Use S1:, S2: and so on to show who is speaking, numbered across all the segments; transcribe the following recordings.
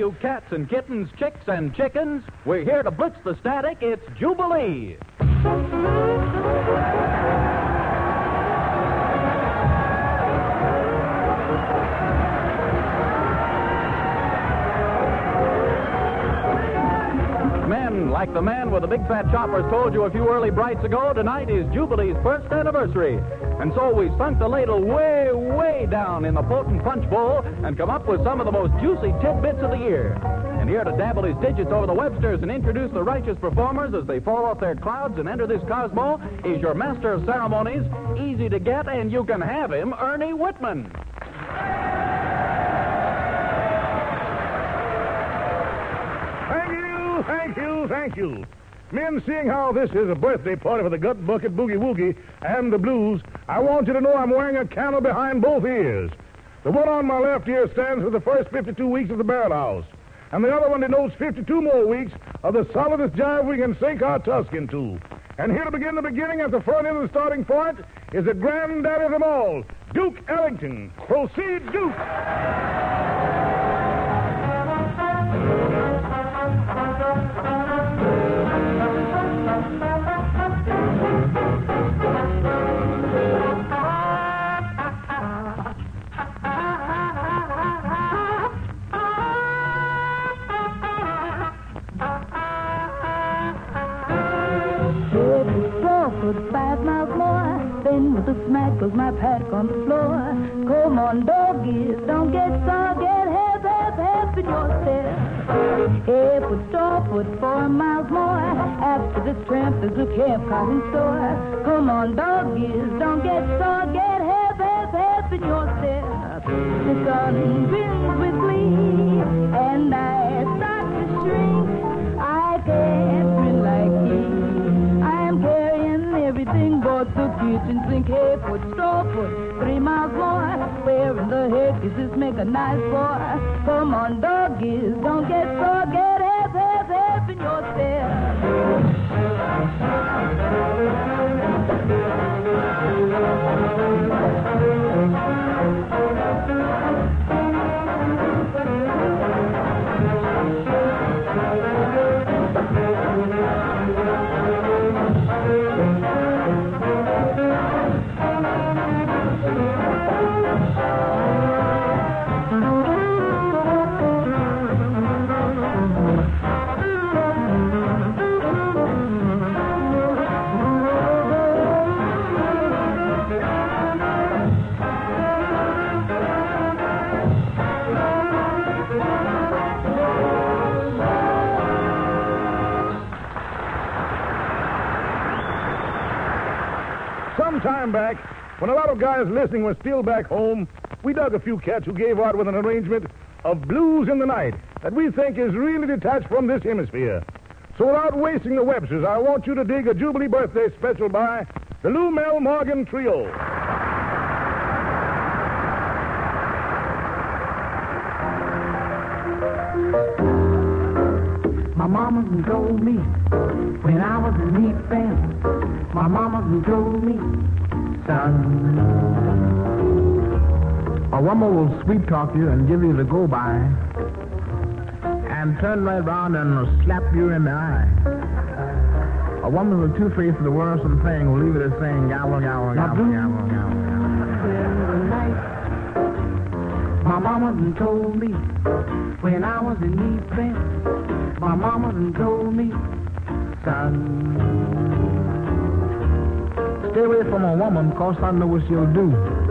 S1: you cats and kittens, chicks and chickens. We're here to blitz the static. It's Jubilee. Men, like the man with the big fat choppers told you a few early brights ago, tonight is Jubilee's first anniversary. And so we sunk the ladle way, way down in the potent punch bowl and come up with some of the most juicy tidbits of the year. And here to dabble his digits over the Websters and introduce the righteous performers as they fall off their clouds and enter this cosmo is your master of ceremonies, easy to get, and you can have him, Ernie Whitman.
S2: Thank you. Men, seeing how this is a birthday party for the Gut Bucket Boogie Woogie and the Blues, I want you to know I'm wearing a candle behind both ears. The one on my left ear stands for the first 52 weeks of the barrel house, and the other one denotes 52 more weeks of the solidest jive we can sink our tusk into. And here to begin the beginning at the front end of the starting point is the granddaddy of them all, Duke Ellington. Proceed, Duke.
S3: Cause my paddock on the floor. Come on, doggies, don't get soggy. Help in your step. Hey, put store, put 4 miles more. After this tramp, there's a Camp Cotton store. Come on, doggies, don't get soggy. Help in your step. The sun grins with glee, and I start to shrink. I can't grin like he. I am carrying everything but the kitchen sink. Hey, put straw, put 3 miles more. Where in the heck does this make a nice boy? Come on, doggies, don't get sore. Get help in your step.
S2: Some time back, when a lot of guys listening were still back home, we dug a few cats who gave out with an arrangement of Blues in the Night that we think is really detached from this hemisphere. So without wasting the Websters, I want you to dig a Jubilee birthday special by the Lou Mel Morgan Trio.
S4: My mama told me when I was a neat fan. My mama told me, son, a woman will sweet talk you and give you the go by, and turn right around and slap you in the eye. A woman with 2 faces of the worrisome thing will leave it as saying gabble, gabble, gabble, gabble, gabble. My mama told me when I was a neat fan. My mama told me, son, stay away from a woman, cause I know what she'll do.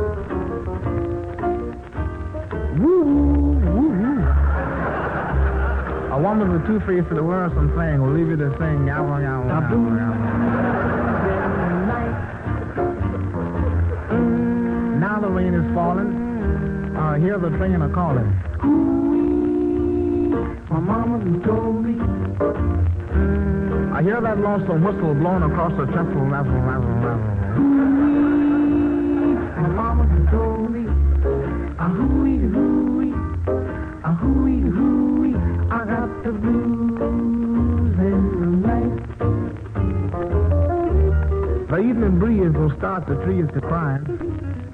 S4: Woo, woo, woo. A woman with 2 faces of the worrisome thing will leave you to sing gabble, gabble, gabble, gabble. Now the rain is falling. Hear the train a calling. My mama told me. I hear that lonesome whistle blowing across the temple. Razzle, razzle, razzle. My mama told me. A-hooey, hooey. A-hooey, hooey. I got the blues in the night. The evening breeze will start the trees to cry,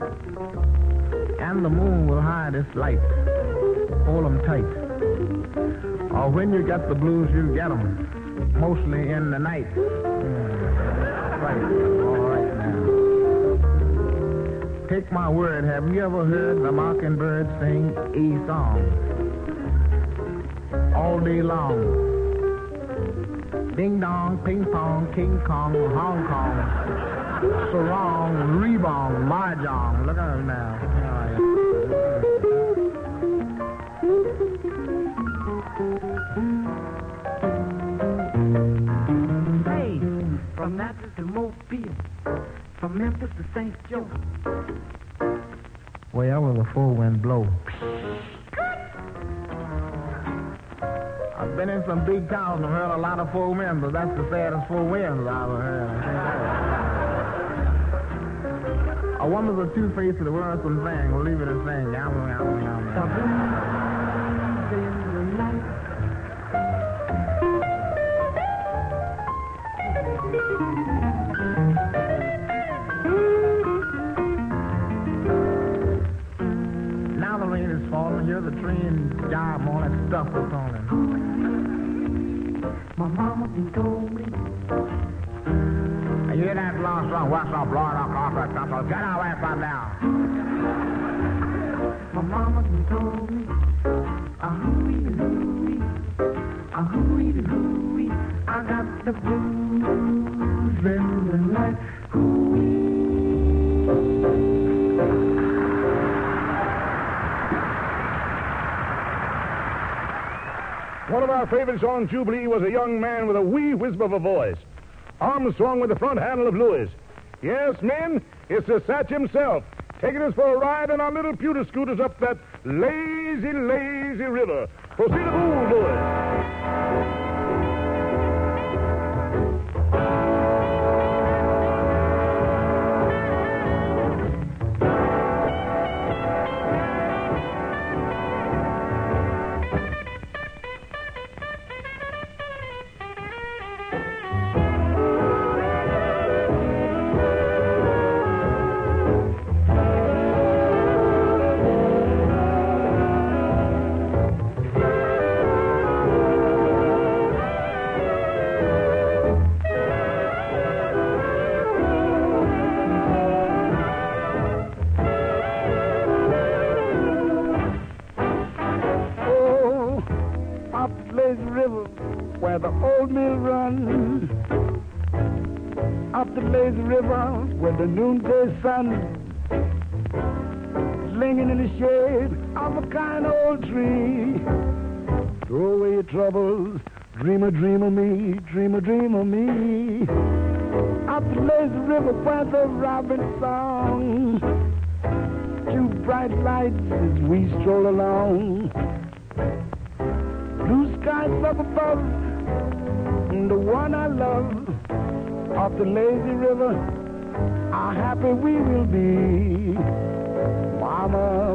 S4: and the moon will hide its light. Hold 'em tight. Or when you get the blues, you get them. Mostly in the night. Right. All right now. Take my word, have you ever heard the mockingbird sing a song? All day long. Ding dong, ping pong, King Kong, Hong Kong, sarong, rebong, mahjong. Look at him now.
S5: Hey, from Memphis to Mobile, from Memphis to St. Joe.
S4: Wherever the full wind blow. I've been in some big towns and heard a lot of full winds, but that's the saddest full winds I've ever heard. A woman's a two-faced, the world's some thing. We'll leave it as saying, yum, yum, yum, yum. Now the rain is falling, hear the train jive, all that stuff is on it.
S5: My mama done told me.
S4: You hear that long song, what's up, Lord, get our ass on now.
S5: My mama done told me. A-hooey-doo-hooey, a-hooey-doo-hooey, I got the blues in the night. Hooey.
S2: One of our favorites on Jubilee was a young man with a wee whisper of a voice. Armstrong with the front handle of Lewis. Yes, men, it's the Satch himself, taking us for a ride in our little pewter scooters up that lazy, lazy river. Proceed to move, Lewis.
S6: Where the old mill runs, up the lazy river where the noonday sun is lingering in the shade of a kind old tree. Throw away your troubles, dream a dream of me, dream a dream of me. Up the lazy river where the robin song, two bright lights as we stroll along. Blue skies up above, and the one I love, off the lazy river, how happy we will be, Mama.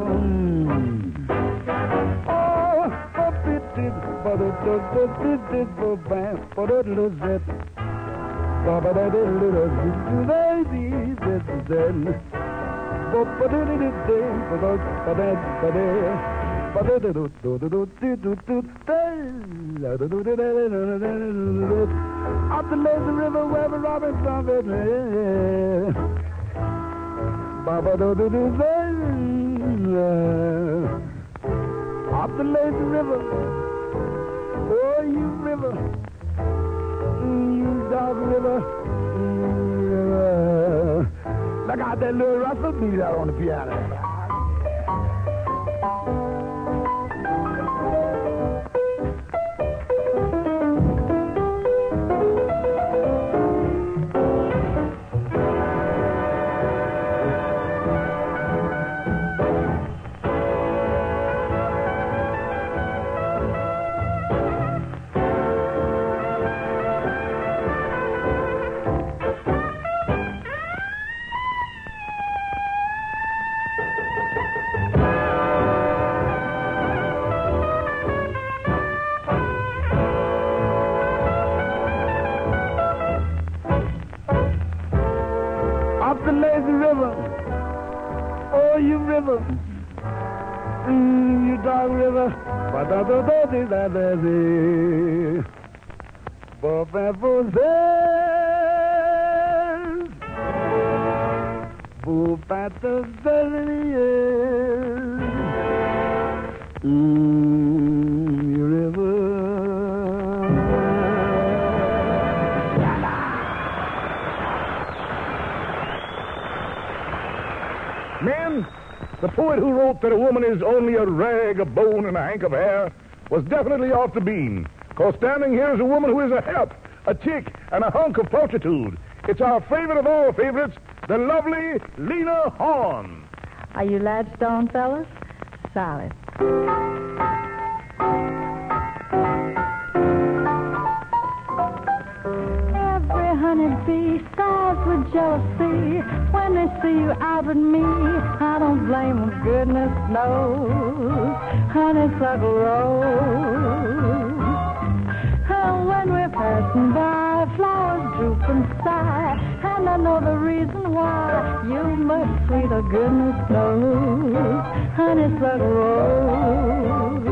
S6: Oh, a pity, but a pity, but a little bit, but a little up the lazy river where the robin song is. Up the lazy river, oh you river, you dog river. Look out that little Russell beat out on the piano. You dark river, ba-da-da-da-dee-da-da-dee. Ba-ba-ba-da. Boo-ba-da-da-dee. You river.
S2: Men, the poet who wrote that a woman is only a rag, a bone, and a hank of hair was definitely off the beam. Because standing here is a woman who is a help, a chick, and a hunk of pulchritude. It's our favorite of all favorites, the lovely Lena Horne.
S3: Are you Ladstone, fellas? Solid. Every honeybee sighs with jealousy when they see you out with me. I don't blame them, goodness knows. Honeysuckle rose. And when we're passing by, flowers droop and sigh. And I know the reason why. You much sweeter, goodness knows. Honeysuckle rose.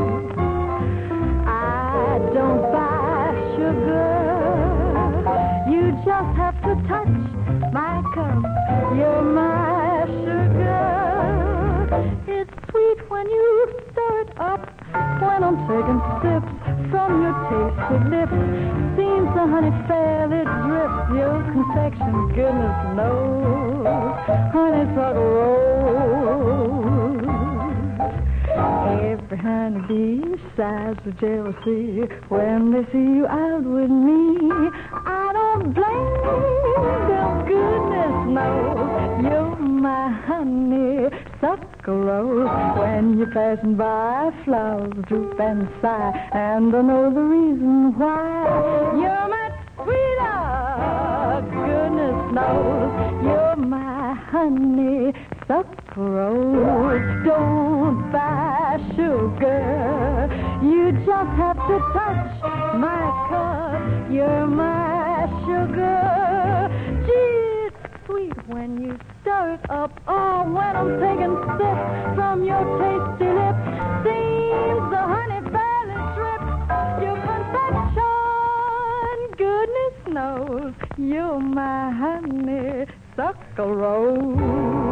S3: I don't buy sugar. You just have to touch my cup. You're my sugar. It's sweet when you stir it up. When I'm taking sips from your tasty lips, seems the honey fairly drips. Your confection, goodness knows, honeysuckle rose. Every honeybee sighs with jealousy when they see you out with me. I don't blame them, goodness knows, you're my honeysuckle rose. When you're passing by, flowers droop and sigh, and I know the reason why. You're much sweeter, goodness knows, you're my honeysuckle rose. Don't buy sugar, you just have to touch my cup. You're my sugar. Gee, it's sweet when you stir it up. Oh, when I'm taking sips from your tasty lips, seems the honey barely drips. Your confection, goodness knows, you're my honeysuckle rose.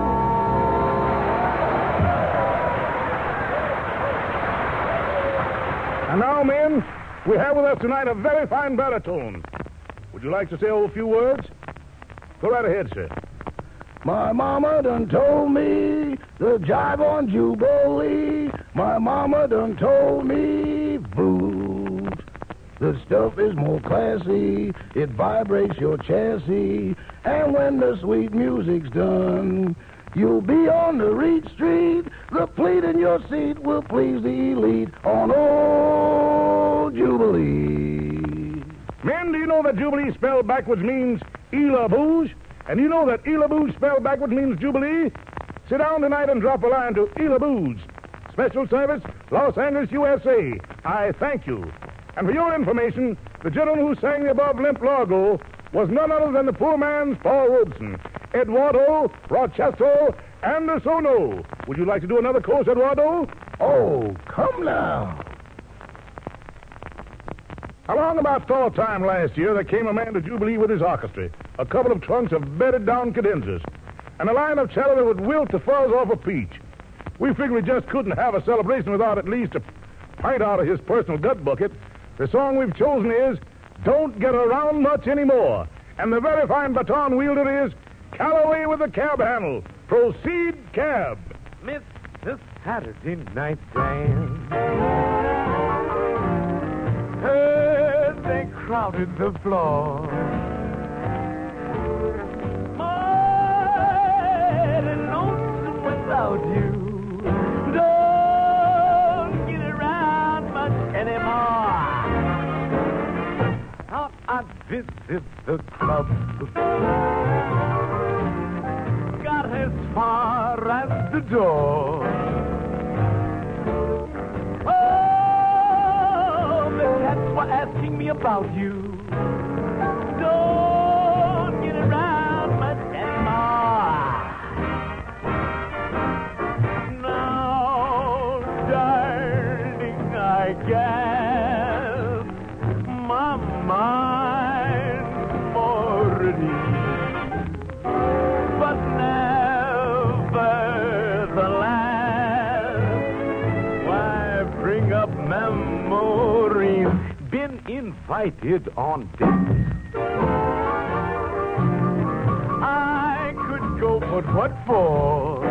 S2: And now, men, we have with us tonight a very fine baritone. Would you like to say a few words? Go right ahead, sir.
S6: My mama done told me the jive on Jubilee. My mama done told me blues. The stuff is more classy. It vibrates your chassis. And when the sweet music's done, you'll be on the Reed Street. The pleat in your seat will please the elite on old Jubilee.
S2: Men, do you know that Jubilee spelled backwards means Ela Booge? And you know that Ela Booge spelled backwards means Jubilee? Sit down tonight and drop a line to Ela Booge. Special service, Los Angeles, USA. I thank you. And for your information, the gentleman who sang the above limp largo was none other than the poor man's Paul Robeson. Eduardo, Rochester, Andersono. Would you like to do another course, Eduardo?
S6: Oh, come now.
S2: Along about fall time last year, there came a man to Jubilee with his orchestra, a couple of trunks of bedded down cadenzas, and a line of cello that would wilt the fuzz off a peach. We figured we just couldn't have a celebration without at least a pint out of his personal gut bucket. The song we've chosen is Don't Get Around Much Anymore, and the very fine baton wielder is Calloway with the cab handle. Proceed, cab.
S7: Miss the Saturday night jam. They crowded the floor. Mighty lonesome without you. Don't get around much anymore. Out I visit the club. Got as far as the door. Asking me about you. Don't get around much anymore. Now fighted on this. I could go, but what for?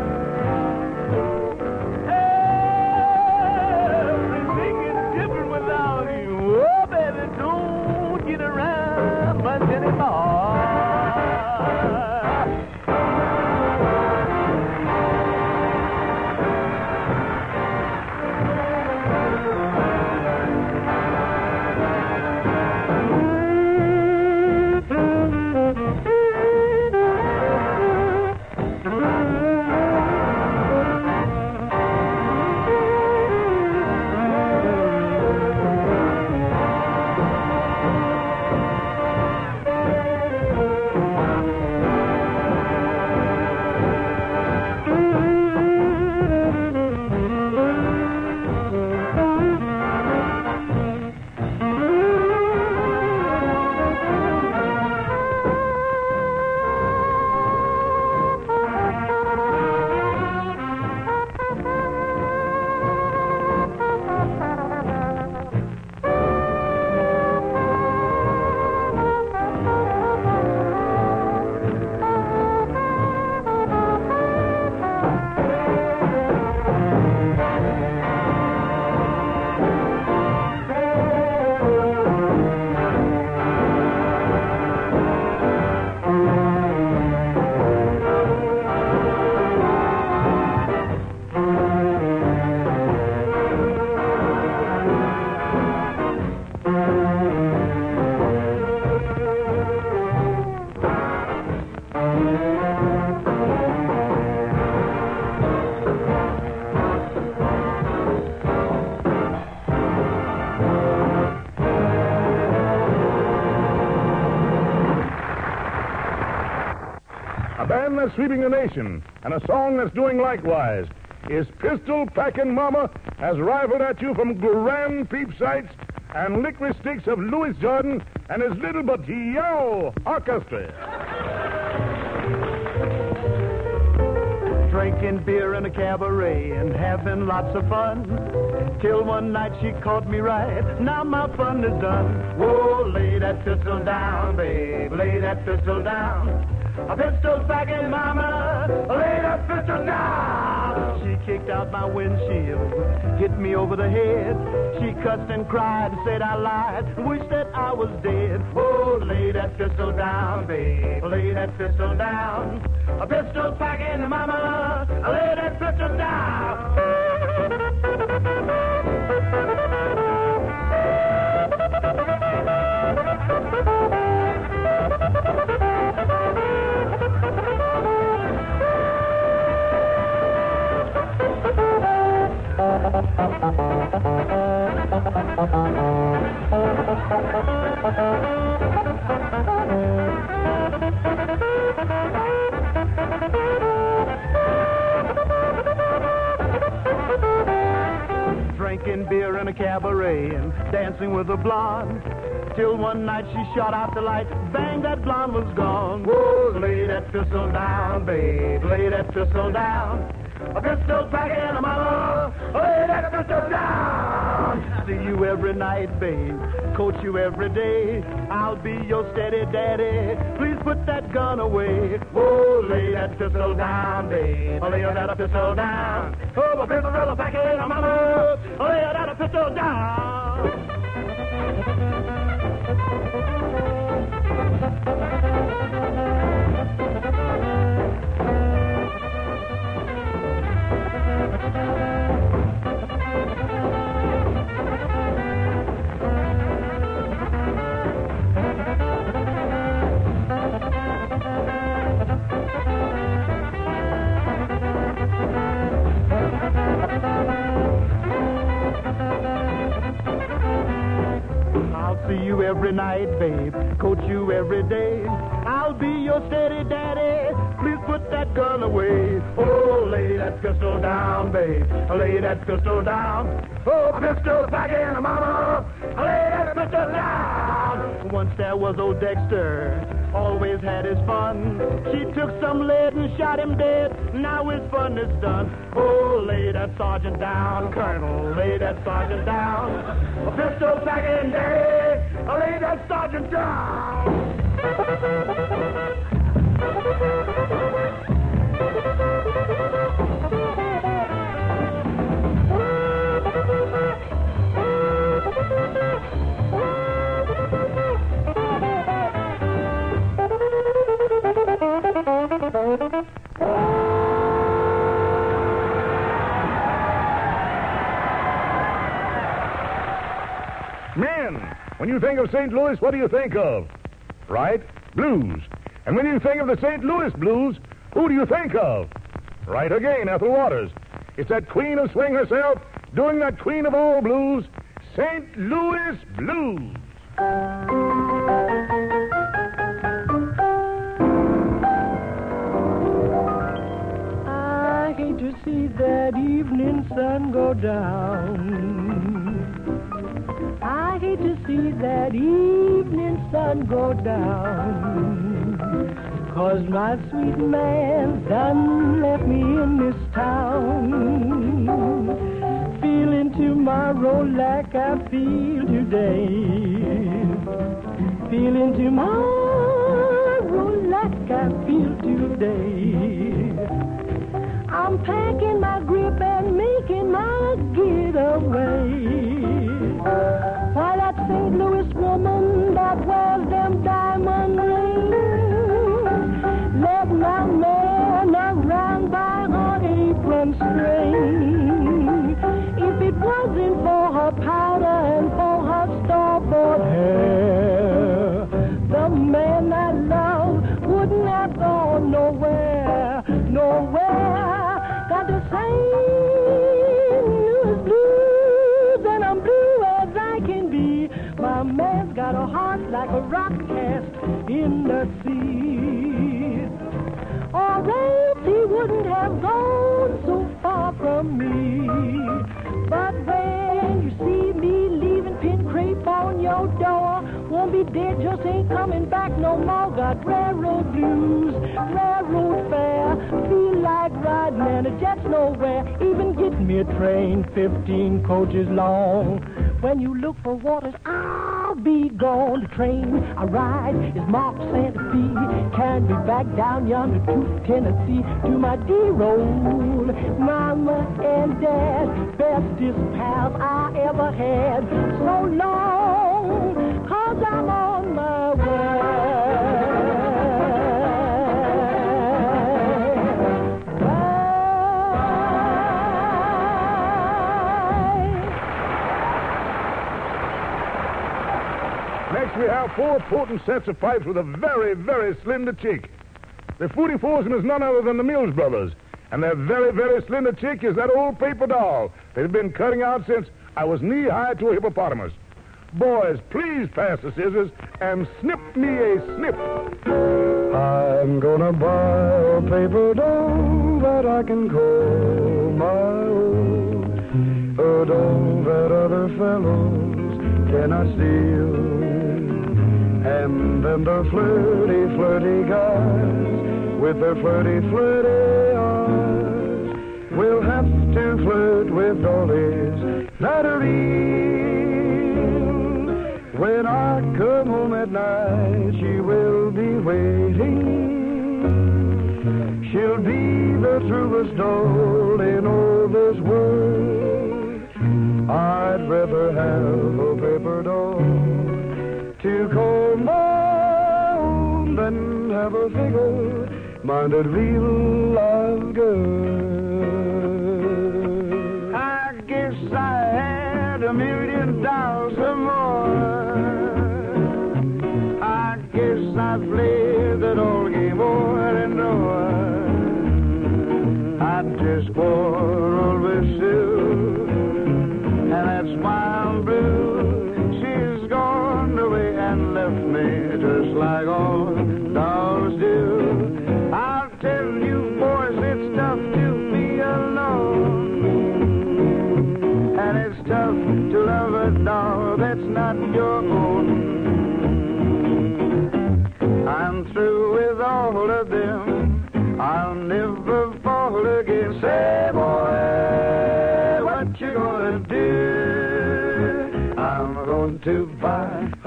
S7: Everything is different without you. Oh, baby, don't get around much anymore.
S2: A band that's sweeping the nation, and a song that's doing likewise, is Pistol Packin' Mama has rivaled at you from grand peep sights and licorice sticks of Louis Jordan and his little but yow orchestra.
S7: Drinking beer in a cabaret and having lots of fun. Till one night she caught me right. Now my fun is done. Whoa, lay that pistol down, babe. Lay that pistol down. A pistol packing mama. Lay that pistol down. She kicked out my windshield, hit me over the head. She cussed and cried and said I lied, wished that I was dead. Oh, lay that pistol down, babe. Lay that pistol down. A pistol packing mama. Lay that pistol down. Drinking beer in a cabaret and dancing with a blonde. Till one night she shot out the light, bang, that blonde was gone. Whoa, lay that pistol down, babe, lay that pistol down. A pistol packing a mama, lay that pistol down. See you every night, babe, coach you every day. I'll be your steady daddy, please put that gun away. Whoa, lay that pistol down, babe, lay that pistol down. Oh, a pistol packing a mama, lay that pistol down. See you every night, babe, coach you every day. I'll be your steady daddy, please put that gun away. Oh, lay that pistol down, babe. Lay that pistol down. Oh, pistol packing, mama. Lay that pistol down. Once there was old Dexter, always had his fun. She took some lead and shot him dead. Now his fun is done. Oh, lay that sergeant down, Colonel. Lay that sergeant down. A pistol packing day. Lay that sergeant down.
S2: Men, when you think of St. Louis, what do you think of? Right? Blues. And when you think of the St. Louis Blues, who do you think of? Right again, Ethel Waters. It's that queen of swing herself doing that queen of all blues, St. Louis Blues.
S5: I hate to see that evening sun go down. I hate to see that evening sun go down. 'Cause my sweet man done left me in this town. Feeling tomorrow like I feel today. Feeling tomorrow like I feel today. I'm packing my grip and making my getaway. Why that St. Louis woman that wears them diamond rings led my man around by her apron string. If it wasn't for her powder and for her starboard hair, the man I love wouldn't have gone nowhere, nowhere. Got the St. Louis blues, and I'm blue as I can be. My man's got a heart like a rock cast in the sea. Or else he wouldn't have gone so far from me. But when you see me leaving pin crepe on your door, won't be dead, just ain't coming back no more. Got railroad blues, railroad fare, feel like riding and it jet's nowhere. Even getting me a train 15 coaches long. When you look for Waters, I'll be gone. The train I ride is marked Santa Fe. Carry me back down yonder to Tennessee, to my dear old mama and dad, bestest pals I ever had. So long, 'cause I'm on my way.
S2: Next, we have four potent sets of pipes with a very, very slender chick. The 44some is none other than the Mills Brothers. And their very, very slender chick is that old paper doll they've been cutting out since I was knee-high to a hippopotamus. Boys, please pass the scissors and snip me a snip.
S6: I'm gonna buy a paper doll that I can call my own. A doll that other fellows cannot steal. And then the flirty, flirty guys with their flirty, flirty eyes will have to flirt with dollies that are real. When I come home at night, she will be waiting. She'll be the truest doll in all this world. I'd rather have a paper doll to call my own than have a figure-minded real live girl.
S7: I guess I had $1 million or more. I guess I played that old game o'er and over. I just quarreled with Sue, and that's why I'm blue. She's gone away and left me just like all dolls do. I'll tell you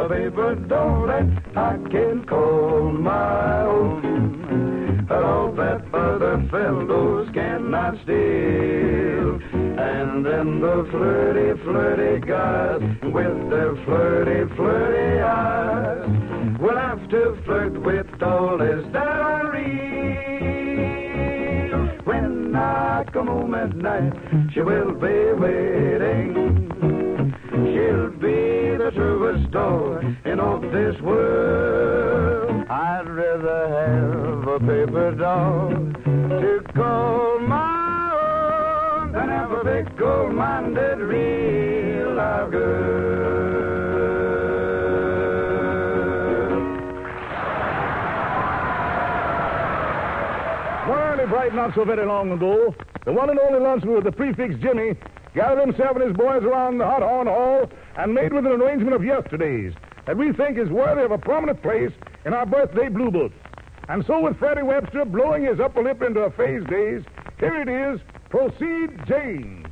S7: a paper doll that I can call my own. All that other fellows cannot steal. And then the flirty, flirty guys with their flirty, flirty eyes will have to flirt with dollies that are real. When I come home at night, she will be waiting. She'll be the truest doll in all this world. I'd rather have a paper doll to call my own than have a big gold-minded real live girl.
S2: One early bright not so very long ago, the one and only lunchman with the prefix Jimmy gathered himself and his boys around the hot horn hall and made with an arrangement of yesterday's that we think is worthy of a prominent place in our birthday blue book. And so with Freddie Webster blowing his upper lip into a phase daze, here it is, Proceed James.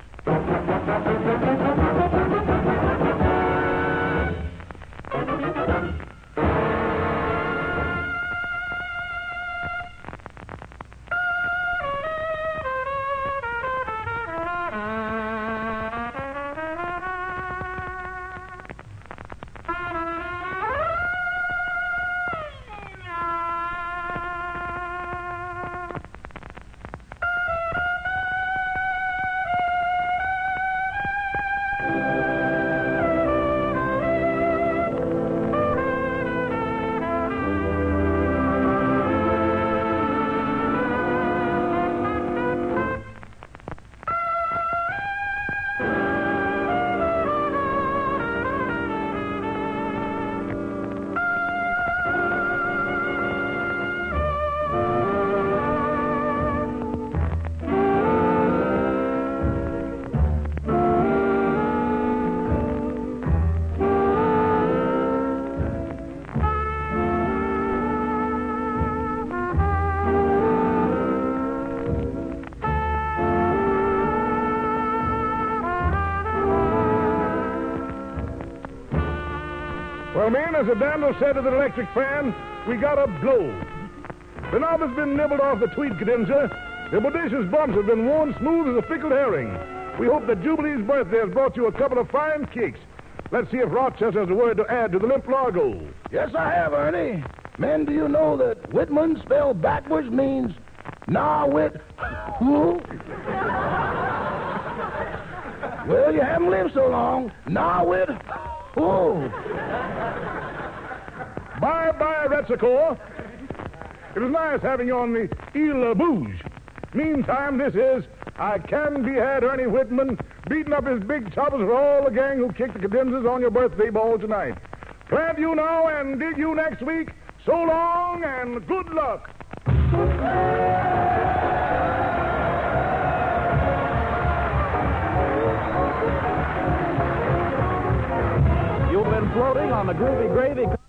S2: Well, men, as the dandle said to the electric fan, we got a blow. The knob has been nibbled off the tweed cadenza. The bodacious bumps have been worn smooth as a pickled herring. We hope that Jubilee's birthday has brought you a couple of fine kicks. Let's see if Rochester has a word to add to the limp Largo.
S6: Yes, I have, Ernie. Men, do you know that Whitman spelled backwards means nah-wit? Who? Well, you haven't lived so long. Nah-wit? Who?
S2: Bye-bye, Retzicor. It was nice having you on the Ile Bouge. Meantime, this is I Can Be Had Ernie Whitman beating up his big choppers for all the gang who kicked the cadenzas on your birthday ball tonight. Plant you now and dig you next week. So long and good luck.
S1: You've been floating on the groovy gravy.